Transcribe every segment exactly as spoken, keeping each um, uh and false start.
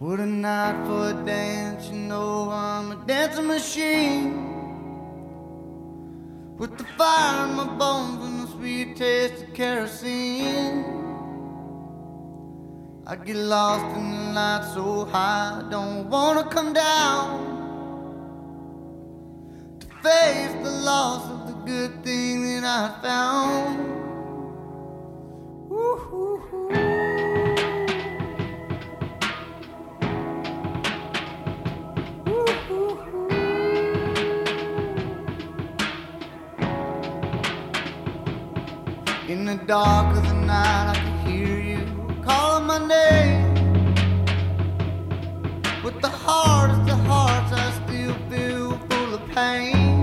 What a night for a dance, you know I'm a dancing machine. With the fire in my bones and the sweet taste of kerosene. I get lost in the light so high, I don't wanna come down. To face the loss of the good thing that I found. Woo-hoo-hoo. In the dark of the night I can hear you calling my name. With the hardest of hearts I still feel full of pain.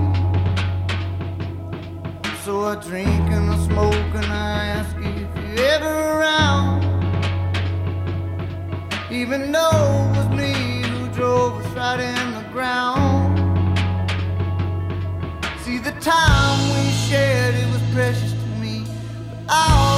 So I drink and I smoke and I ask you if you're ever around. Even though it was me who drove us right in the ground. See, the time we shared, it was precious to me. But I